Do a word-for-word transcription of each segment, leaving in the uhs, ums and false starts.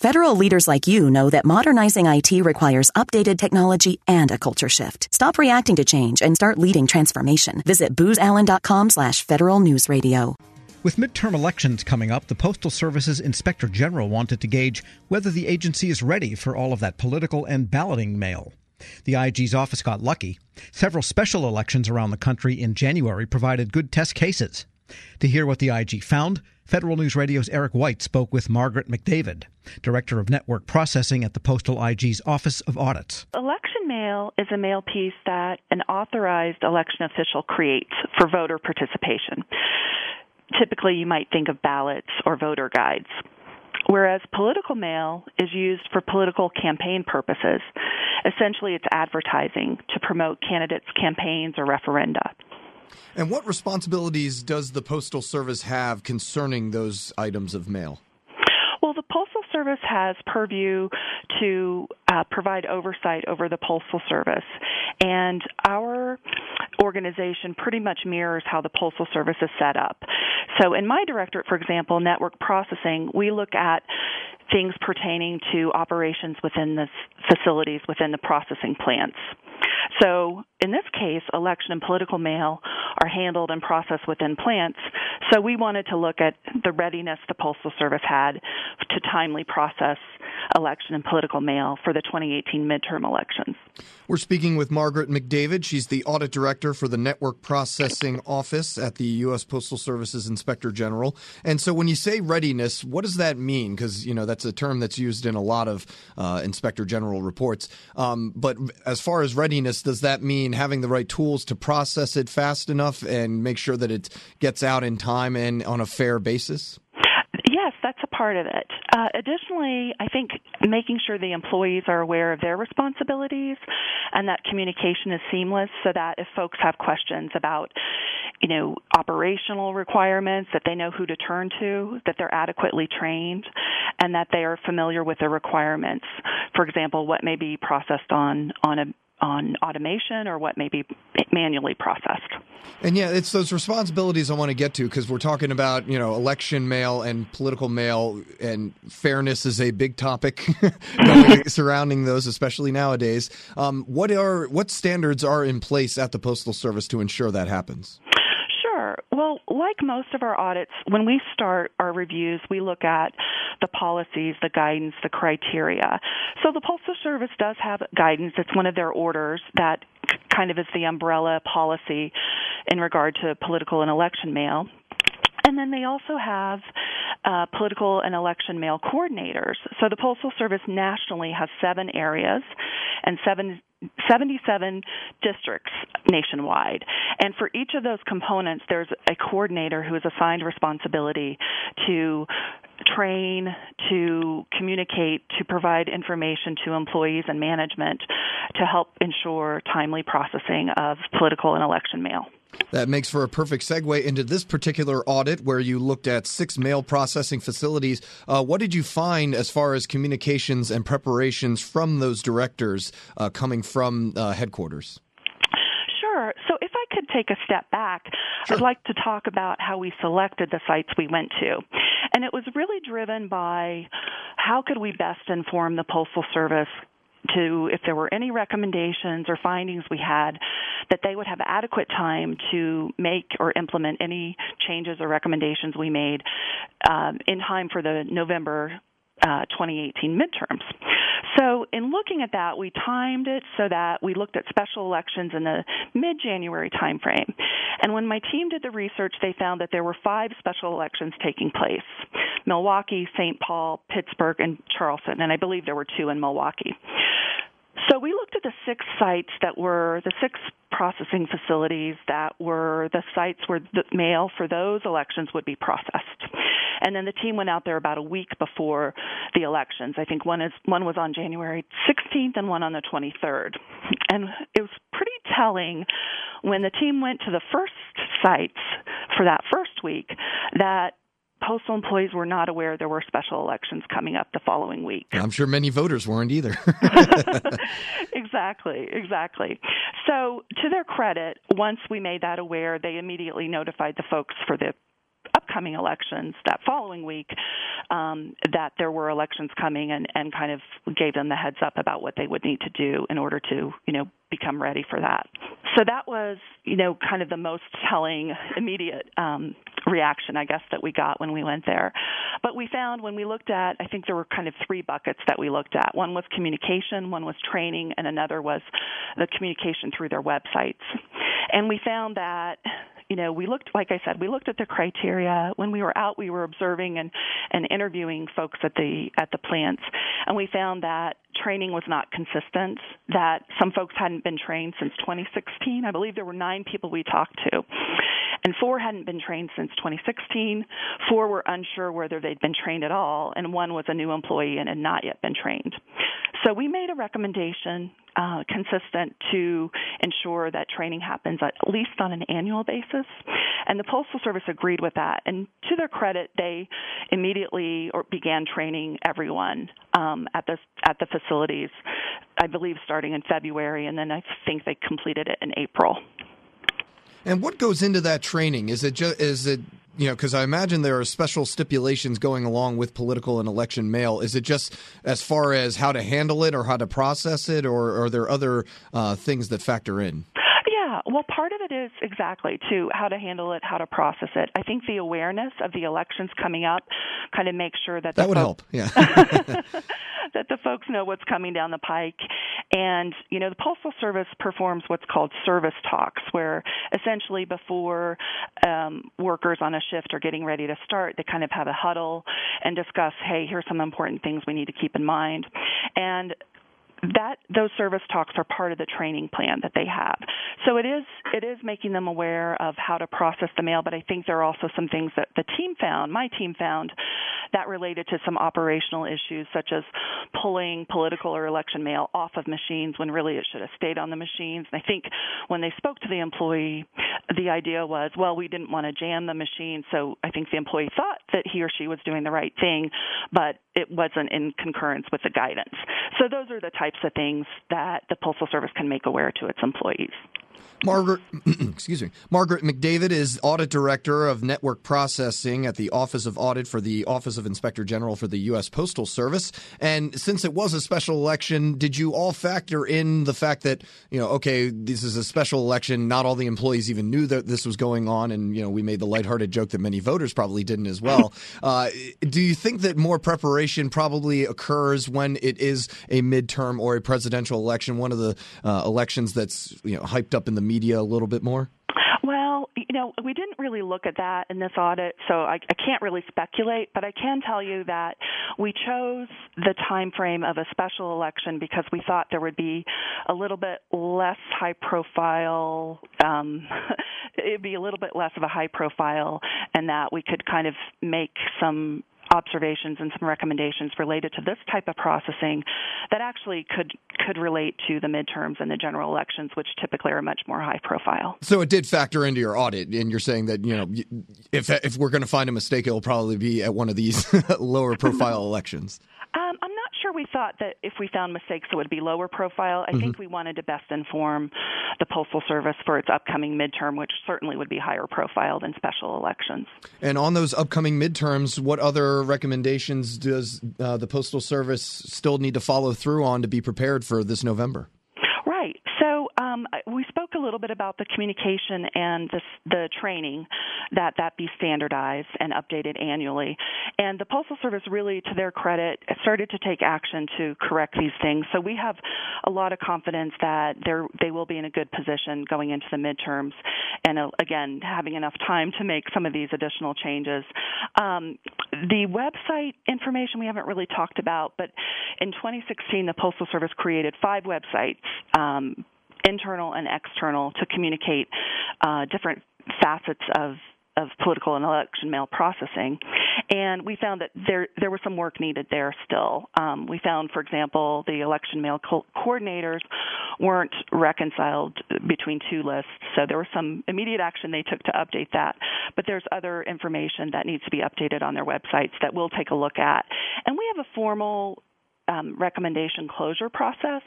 Federal leaders like you know that modernizing I T requires updated technology and a culture shift. Stop reacting to change and start leading transformation. Visit booz allen dot com slash federal news radio. With midterm elections coming up, the Postal Service's Inspector General wanted to gauge whether the agency is ready for all of that political and balloting mail. The I G's office got lucky. Several special elections around the country in January provided good test cases. To hear what the I G found, Federal News Radio's Eric White spoke with Margaret McDavid, Director of Network Processing at the Postal I G's Office of Audits. Election mail is a mail piece that an authorized election official creates for voter participation. Typically, you might think of ballots or voter guides, whereas political mail is used for political campaign purposes. Essentially, it's advertising to promote candidates' campaigns or referenda. And what responsibilities does the Postal Service have concerning those items of mail? Well, the Postal Service has purview to uh, provide oversight over the Postal Service, and our organization pretty much mirrors how the Postal Service is set up. So in my directorate, for example, network processing, we look at things pertaining to operations within the facilities, within the processing plants. So in this case, election and political mail are handled and processed within plants. So we wanted to look at the readiness the Postal Service had to timely process election and political mail for the twenty eighteen midterm elections. We're speaking with Margaret McDavid. She's the Audit Director for the Network Processing Office at the U S. Postal Service's Inspector General. And so when you say readiness, what does that mean? Because, you know, that's a term that's used in a lot of uh, Inspector General reports. Um, but as far as readiness, does that mean having the right tools to process it fast enough and make sure that it gets out in time and on a fair basis? Yes, that's a part of it. Uh, additionally, I think making sure the employees are aware of their responsibilities and that communication is seamless so that if folks have questions about, you know, operational requirements, that they know who to turn to, that they're adequately trained, and that they are familiar with the requirements. For example, what may be processed on, on a on automation or what may be manually processed. And yeah, it's those responsibilities I want to get to because we're talking about, you know, election mail and political mail, and fairness is a big topic surrounding those, especially nowadays. Um, what are what standards are in place at the Postal Service to ensure that happens? Sure. Well, like most of our audits, when we start our reviews, we look at the policies, the guidance, the criteria. So the Postal Service does have guidance. It's one of their orders that kind of is the umbrella policy in regard to political and election mail. And then they also have uh, political and election mail coordinators. So the Postal Service nationally has seven areas and seven seventy-seven districts nationwide. And for each of those components, there's a coordinator who is assigned responsibility to train, to communicate, to provide information to employees and management to help ensure timely processing of political and election mail. That makes for a perfect segue into this particular audit where you looked at six mail processing facilities. Uh, what did you find as far as communications and preparations from those directors uh, coming from uh, headquarters? Sure. So if I could take a step back, sure. I'd like to talk about how we selected the sites we went to. And it was really driven by how could we best inform the Postal Service to, if there were any recommendations or findings we had, that they would have adequate time to make or implement any changes or recommendations we made um, in time for the November uh, twenty eighteen midterms. So in looking at that, we timed it so that we looked at special elections in the mid-January timeframe. And when my team did the research, they found that there were five special elections taking place: Milwaukee, Saint Paul, Pittsburgh, and Charleston. And I believe there were two in Milwaukee. So we looked at the six sites that were the six processing facilities that were the sites where the mail for those elections would be processed. And then the team went out there about a week before the elections. I think one is one was on January sixteenth and one on the twenty-third. And it was pretty telling when the team went to the first sites for that first week that postal employees were not aware there were special elections coming up the following week. I'm sure many voters weren't either. Exactly, exactly. So to their credit, once we made that aware, they immediately notified the folks for the upcoming elections that following week, um, that there were elections coming, and, and kind of gave them the heads up about what they would need to do in order to, you know, become ready for that. So that was, you know, kind of the most telling immediate um, reaction, I guess, that we got when we went there. But we found when we looked at, I think there were kind of three buckets that we looked at. One was communication, one was training, and another was the communication through their websites. And we found that, you know, we looked, like I said, we looked at the criteria. When we were out, we were observing and, and interviewing folks at the at the plants, and we found that training was not consistent, that some folks hadn't been trained since twenty sixteen. I believe there were nine people we talked to, and four hadn't been trained since twenty sixteen. Four were unsure whether they'd been trained at all, and one was a new employee and had not yet been trained. So we made a recommendation uh, consistent to ensure that training happens at least on an annual basis, and the Postal Service agreed with that. And to their credit, they immediately or began training everyone um, at the at the facilities, I believe starting in February, and then I think they completed it in April. And what goes into that training? Is it just, is it, you know, because I imagine there are special stipulations going along with political and election mail. Is it just as far as how to handle it or how to process it, or are there other uh, things that factor in? Yeah, well, part of it is exactly to how to handle it, how to process it. I think the awareness of the elections coming up kind of makes sure that that would folks, help. Yeah. that the folks know what's coming down the pike. And, you know, the Postal Service performs what's called service talks, where essentially before um, workers on a shift are getting ready to start, they kind of have a huddle and discuss, hey, here's some important things we need to keep in mind. And that those service talks are part of the training plan that they have. So it is it is making them aware of how to process the mail, but I think there are also some things that the team found, my team found, that related to some operational issues, such as pulling political or election mail off of machines when really it should have stayed on the machines. And I think when they spoke to the employee, the idea was, well, we didn't want to jam the machine, so I think the employee thought that he or she was doing the right thing, but it wasn't in concurrence with the guidance. So those are the types of things that the Postal Service can make aware to its employees. Margaret, excuse me, Margaret McDavid is Audit Director of Network Processing at the Office of Audit for the Office of Inspector General for the U S Postal Service. And since it was a special election, did you all factor in the fact that, you know, okay, this is a special election, not all the employees even knew that this was going on, and, you know, we made the lighthearted joke that many voters probably didn't as well. uh, do you think that more preparation probably occurs when it is a midterm or a presidential election, one of the uh, elections that's, you know, hyped up in the media media a little bit more? Well, you know, we didn't really look at that in this audit, so I, I can't really speculate, but I can tell you that we chose the time frame of a special election because we thought there would be a little bit less high profile, um, it'd be a little bit less of a high profile, and that we could kind of make some observations and some recommendations related to this type of processing that actually could could relate to the midterms and the general elections, which typically are much more high profile. So it did factor into your audit, and you're saying that, you know, if if we're going to find a mistake, it'll probably be at one of these lower profile elections. Um, I'm not sure we thought that if we found mistakes, it would be lower profile. I mm-hmm. think we wanted to best inform the Postal Service for its upcoming midterm, which certainly would be higher profile than special elections. And on those upcoming midterms, what other recommendations does uh, the Postal Service still need to follow through on to be prepared for this November? Right. So um, we spoke a little bit about the communication and the, the training, that that be standardized and updated annually. And the Postal Service really, to their credit, started to take action to correct these things. So we have a lot of confidence that they're, they will be in a good position going into the midterms and, uh, again, having enough time to make some of these additional changes. Um, the website information we haven't really talked about, but in twenty sixteen, the Postal Service created five websites, um, internal and external, to communicate uh, different facets of of political and election mail processing. And we found that there there was some work needed there still. Um, we found, for example, the election mail co- coordinators weren't reconciled between two lists, so there was some immediate action they took to update that. But there's other information that needs to be updated on their websites that we'll take a look at. And we have a formal Um, recommendation closure process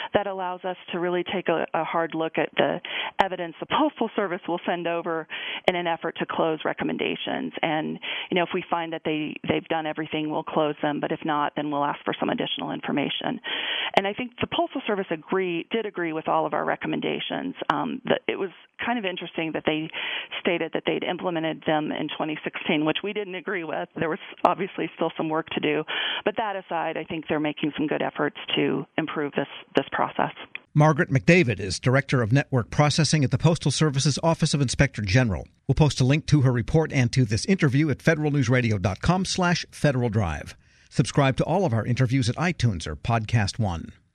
that allows us to really take a, a hard look at the evidence the Postal Service will send over in an effort to close recommendations. And, you know, if we find that they, they've done everything, we'll close them. But if not, then we'll ask for some additional information. And I think the Postal Service agree, did agree with all of our recommendations. Um, that it was kind of interesting that they stated that they'd implemented them in twenty sixteen, which we didn't agree with. There was obviously still some work to do. But that aside, I think they're making some good efforts to improve this, this process. Margaret McDavid is Director of Network Processing at the Postal Service's Office of Inspector General. We'll post a link to her report and to this interview at federalnewsradio.com slash Federal Drive. Subscribe to all of our interviews at iTunes or Podcast One.